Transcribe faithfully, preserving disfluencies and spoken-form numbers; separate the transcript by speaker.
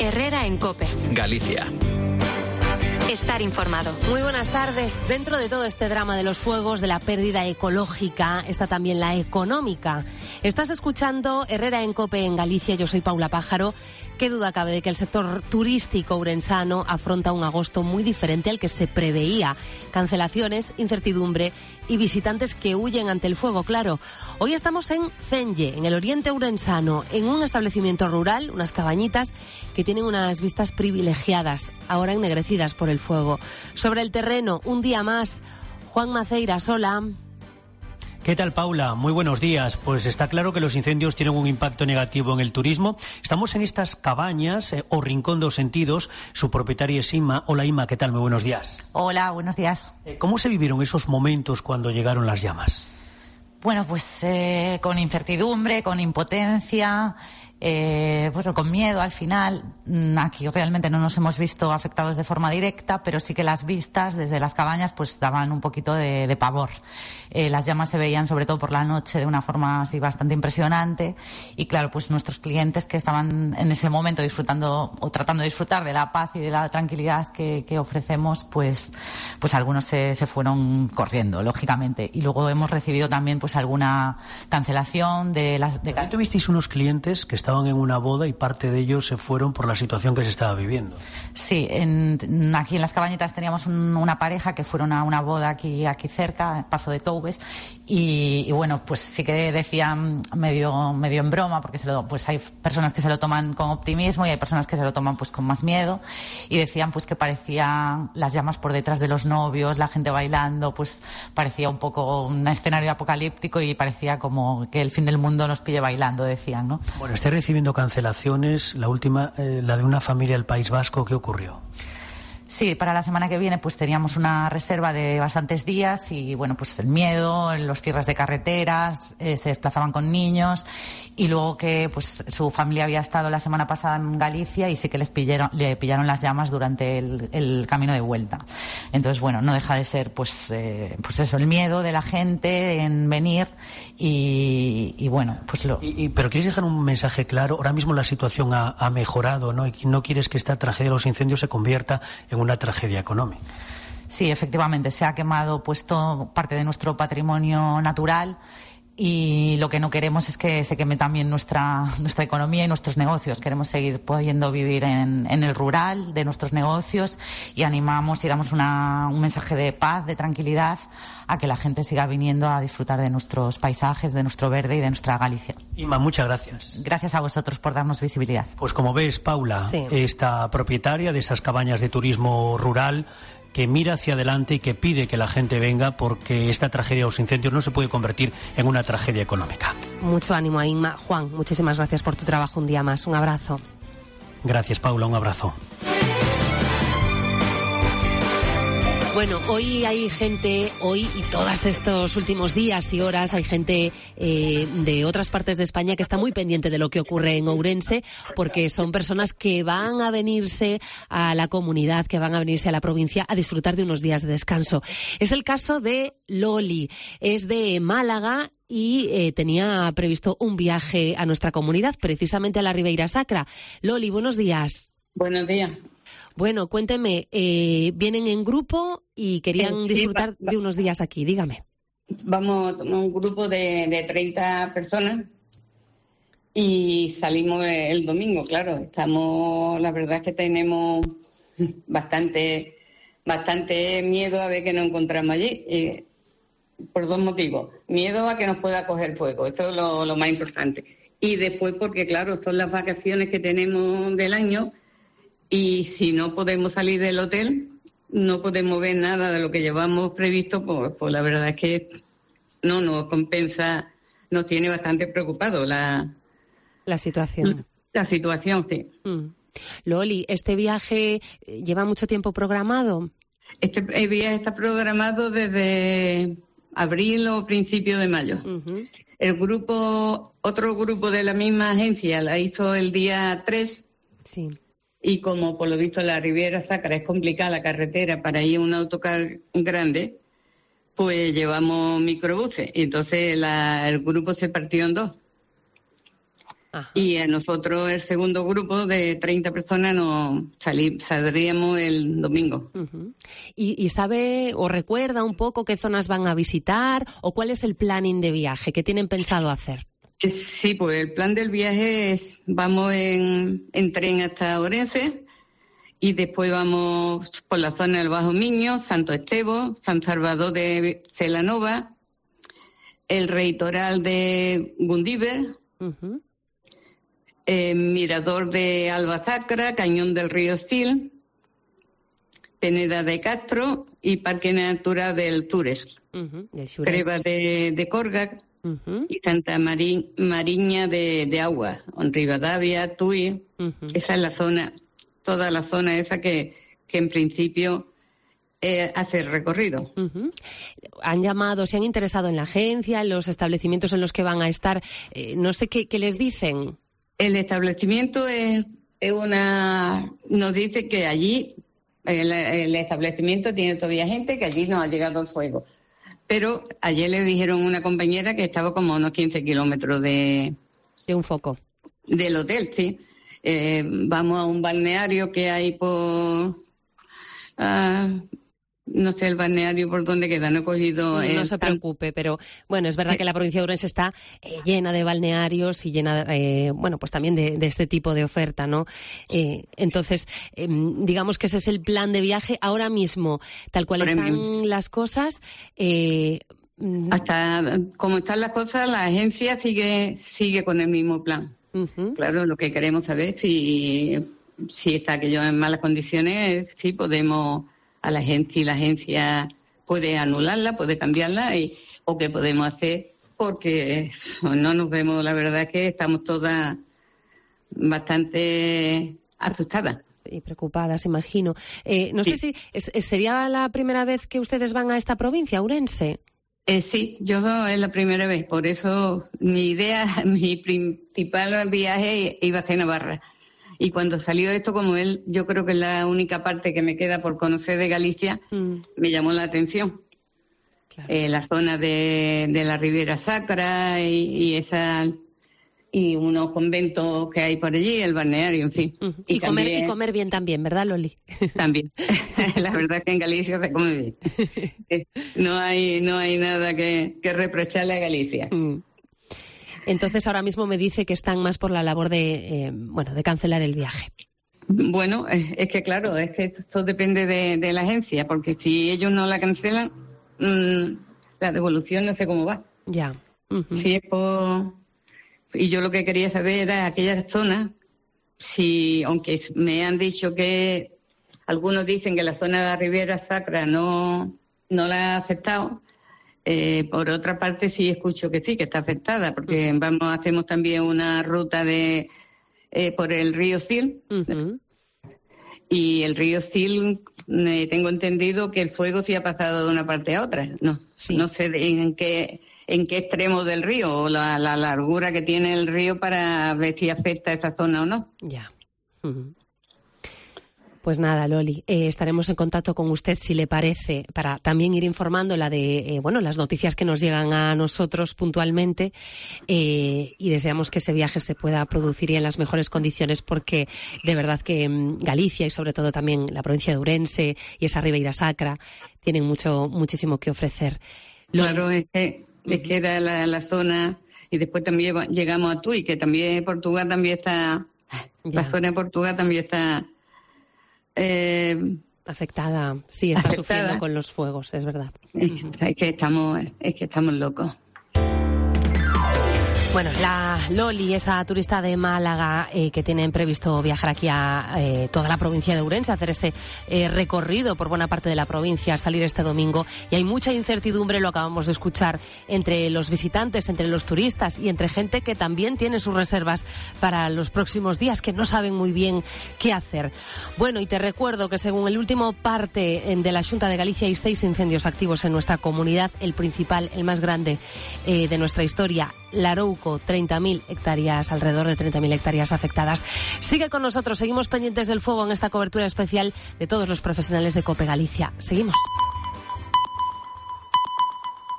Speaker 1: Herrera en COPE.
Speaker 2: Galicia.
Speaker 1: Estar informado.
Speaker 3: Muy buenas tardes. Dentro de todo este drama de los fuegos, de la pérdida ecológica, está también la económica. Estás escuchando Herrera en COPE en Galicia. Yo soy Paula Pájaro. Qué duda cabe de que el sector turístico ourensano afronta un agosto muy diferente al que se preveía. Cancelaciones, incertidumbre y visitantes que huyen ante el fuego, claro. Hoy estamos en Cenlle, en el oriente ourensano, en un establecimiento rural, unas cabañitas que tienen unas vistas privilegiadas, ahora ennegrecidas por el fuego. Sobre el terreno, un día más, Juan Maceiras, hola.
Speaker 4: ¿Qué tal, Paula? Muy buenos días. Pues está claro que los incendios tienen un impacto negativo en el turismo. Estamos en estas cabañas eh, o rincón dos sentidos. Su propietaria es Inma. Hola, Inma, ¿qué tal? Muy buenos días.
Speaker 5: Hola, buenos días.
Speaker 4: Eh, ¿Cómo se vivieron esos momentos cuando llegaron las llamas?
Speaker 5: Bueno, pues eh, con incertidumbre, con impotencia, eh, bueno, con miedo al final. Aquí realmente no nos hemos visto afectados de forma directa, pero sí que las vistas desde las cabañas pues daban un poquito de, de pavor. Eh, las llamas se veían sobre todo por la noche de una forma así bastante impresionante y claro, pues nuestros clientes que estaban en ese momento disfrutando o tratando de disfrutar de la paz y de la tranquilidad que, que ofrecemos, pues, pues algunos se, se fueron corriendo, lógicamente. Y luego hemos recibido también pues alguna cancelación de las... De...
Speaker 4: ¿También tuvisteis unos clientes que estaban en una boda y parte de ellos se fueron por la situación que se estaba viviendo?
Speaker 5: Sí, en, aquí en las cabañitas teníamos un, una pareja que fueron a una boda aquí, aquí cerca, en Pazo de Toubes, y, y bueno, pues sí que decían medio, medio en broma, porque se lo, pues hay personas que se lo toman con optimismo y hay personas que se lo toman pues con más miedo, y decían pues que parecían las llamas por detrás de los novios, la gente bailando, pues parecía un poco un escenario apocalíptico y parecía como que el fin del mundo nos pille bailando, decían, ¿no?
Speaker 4: Bueno, estoy recibiendo cancelaciones, la última, eh, la de una familia del País Vasco. ¿Qué ocurrió?
Speaker 5: Sí, para la semana que viene pues teníamos una reserva de bastantes días y bueno, pues el miedo, los cierres de carreteras, eh, se desplazaban con niños y luego que pues su familia había estado la semana pasada en Galicia y sí que les pillaron, le pillaron las llamas durante el, el camino de vuelta. Entonces bueno, no deja de ser pues, eh, pues eso, el miedo de la gente en venir y, y bueno, pues lo...
Speaker 4: Y, y, pero quieres dejar un mensaje claro, ahora mismo la situación ha, ha mejorado, ¿no? Y no quieres que esta tragedia de los incendios se convierta en una tragedia económica.
Speaker 5: Sí, efectivamente, se ha quemado pues todo, parte de nuestro patrimonio natural y lo que no queremos es que se queme también nuestra nuestra economía y nuestros negocios. Queremos seguir pudiendo vivir en, en el rural de nuestros negocios y animamos y damos una, un mensaje de paz, de tranquilidad a que la gente siga viniendo a disfrutar de nuestros paisajes, de nuestro verde y de nuestra Galicia.
Speaker 4: Inma, muchas gracias.
Speaker 5: Gracias a vosotros por darnos visibilidad.
Speaker 4: Pues como ves, Paula, sí. Esta propietaria de esas cabañas de turismo rural que mira hacia adelante y que pide que la gente venga porque esta tragedia de los incendios no se puede convertir en una tragedia económica.
Speaker 3: Mucho ánimo a Inma. Juan, muchísimas gracias por tu trabajo un día más. Un abrazo.
Speaker 4: Gracias, Paula. Un abrazo.
Speaker 3: Bueno, hoy hay gente, hoy y todos estos últimos días y horas, hay gente eh, de otras partes de España que está muy pendiente de lo que ocurre en Ourense, porque son personas que van a venirse a la comunidad, que van a venirse a la provincia a disfrutar de unos días de descanso. Es el caso de Loli, es de Málaga y eh, tenía previsto un viaje a nuestra comunidad, precisamente a la Ribeira Sacra. Loli, buenos días.
Speaker 6: Buenos días.
Speaker 3: Bueno, cuénteme, eh, vienen en grupo y querían sí, disfrutar va, va. de unos días aquí, dígame.
Speaker 6: Vamos a un grupo de, de treinta personas y salimos el domingo, claro. Estamos, la verdad es que tenemos bastante, bastante miedo a ver qué nos encontramos allí, eh, por dos motivos. Miedo a que nos pueda coger fuego, eso es lo, lo más importante. Y después porque, claro, son las vacaciones que tenemos del año. Y si no podemos salir del hotel, no podemos ver nada de lo que llevamos previsto, pues, pues la verdad es que no nos compensa, nos tiene bastante preocupado la,
Speaker 3: la situación.
Speaker 6: La situación, sí.
Speaker 3: Mm. Loli, ¿este viaje lleva mucho tiempo programado?
Speaker 6: Este viaje está programado desde abril o principios de mayo. Uh-huh. El grupo, otro grupo de la misma agencia la hizo el día tres.
Speaker 3: Sí.
Speaker 6: Y como por lo visto la Ribeira Sacra es complicada la carretera para ir a un autocar grande, pues llevamos microbuses y entonces la, el grupo se partió en dos. Ajá. Y a nosotros, el segundo grupo de treinta personas, nos salí, saldríamos el domingo.
Speaker 3: Uh-huh. ¿Y, ¿Y sabe o recuerda un poco qué zonas van a visitar o cuál es el planning de viaje que tienen pensado hacer?
Speaker 6: Sí, pues el plan del viaje es, vamos en, en tren hasta Orense y después vamos por la zona del Bajo Miño, Santo Estevo, San Salvador de Celanova, el Reitoral de Gundíver, uh-huh. eh, Mirador de Albazacra, Cañón del Río Sil, Peneda de Castro y Parque Natural del Zures, uh-huh. Creva de, de Corga, uh-huh. y Santa Mari, Mariña de, de Agua, en Rivadavia, Tui, uh-huh. esa es la zona, toda la zona esa que, que en principio eh, hace el recorrido.
Speaker 3: Uh-huh. Han llamado, se han interesado en la agencia, en los establecimientos en los que van a estar, eh, no sé qué, qué les dicen.
Speaker 6: El establecimiento es, es una, nos dice que allí, el, el establecimiento tiene todavía gente, que allí no ha llegado el fuego. Pero ayer le dijeron a una compañera que estaba como a unos quince kilómetros de...
Speaker 3: De un foco.
Speaker 6: Del hotel, sí. Eh, vamos a un balneario que hay por... Uh, no sé el balneario por dónde queda, no he cogido...
Speaker 3: No,
Speaker 6: el...
Speaker 3: no se preocupe, pero bueno, es verdad que la provincia de Ourense está eh, llena de balnearios y llena, eh, bueno, pues también de, de este tipo de oferta, ¿no? Eh, entonces, eh, digamos que ese es el plan de viaje ahora mismo, tal cual por están ejemplo. Las cosas... Eh,
Speaker 6: Hasta como están las cosas, la agencia sigue sigue con el mismo plan. Uh-huh. Claro, lo que queremos saber si, si está aquello en malas condiciones, si podemos... a la agencia y la agencia puede anularla, puede cambiarla y, o qué podemos hacer porque no nos vemos, la verdad es que estamos todas bastante asustadas.
Speaker 3: Y preocupadas, imagino. Eh, no sí. sé si es, ¿sería la primera vez que ustedes van a esta provincia, Ourense?
Speaker 6: Eh, sí, yo es la primera vez, por eso mi idea, mi principal viaje iba a ser Navarra. Y cuando salió esto, como él, yo creo que es la única parte que me queda por conocer de Galicia, mm. me llamó la atención. Claro. Eh, la zona de, de la Riviera Sacra y, y esa y unos conventos que hay por allí, el balneario, en fin.
Speaker 3: Uh-huh. Y, y, comer, también, y comer bien también, ¿verdad, Loli?
Speaker 6: También. La verdad es que en Galicia se come bien. No hay, no hay nada que, que reprocharle a Galicia. Mm.
Speaker 3: Entonces ahora mismo me dice que están más por la labor de, eh, bueno, de cancelar el viaje.
Speaker 6: Bueno, es, es que claro, es que esto depende de, de la agencia, porque si ellos no la cancelan, mmm, la devolución no sé cómo va.
Speaker 3: Ya. Uh-huh.
Speaker 6: Si es por... Y yo lo que quería saber era aquella zona, si, aunque me han dicho que algunos dicen que la zona de la Riviera Sacra no, no la ha aceptado. Eh, por otra parte, sí escucho que sí, que está afectada, porque uh-huh. vamos hacemos también una ruta de eh, por el río Sil. Uh-huh. Y el río Sil, eh, tengo entendido que el fuego sí ha pasado de una parte a otra. No, sí. no sé de, en qué en qué extremo del río o la, la largura que tiene el río para ver si afecta a esa zona o no.
Speaker 3: Ya. Uh-huh. Pues nada, Loli, eh, estaremos en contacto con usted, si le parece, para también ir informándola de eh, bueno, las noticias que nos llegan a nosotros puntualmente eh, y deseamos que ese viaje se pueda producir y en las mejores condiciones porque de verdad que mm, Galicia y sobre todo también la provincia de Ourense y esa Ribeira Sacra tienen mucho, muchísimo que ofrecer.
Speaker 6: Loli. Claro, es que, es que era la, la zona y después también llegamos a Tui, que también Portugal también está, ya. La zona de Portugal también está... Eh,
Speaker 3: afectada, sí, está afectada. Sufriendo con los fuegos, es verdad.
Speaker 6: Es, es que estamos, es que estamos locos.
Speaker 3: Bueno, la Loli, esa turista de Málaga eh, que tienen previsto viajar aquí a eh, toda la provincia de Ourense, hacer ese eh, recorrido por buena parte de la provincia, salir este domingo. Y hay mucha incertidumbre, lo acabamos de escuchar, entre los visitantes, entre los turistas y entre gente que también tiene sus reservas para los próximos días, que no saben muy bien qué hacer. Bueno, y te recuerdo que según el último parte de la Xunta de Galicia hay seis incendios activos en nuestra comunidad, el principal, el más grande eh, de nuestra historia, Larouco, treinta mil hectáreas, alrededor de treinta mil hectáreas afectadas. Sigue con nosotros, seguimos pendientes del fuego en esta cobertura especial de todos los profesionales de COPE Galicia. Seguimos.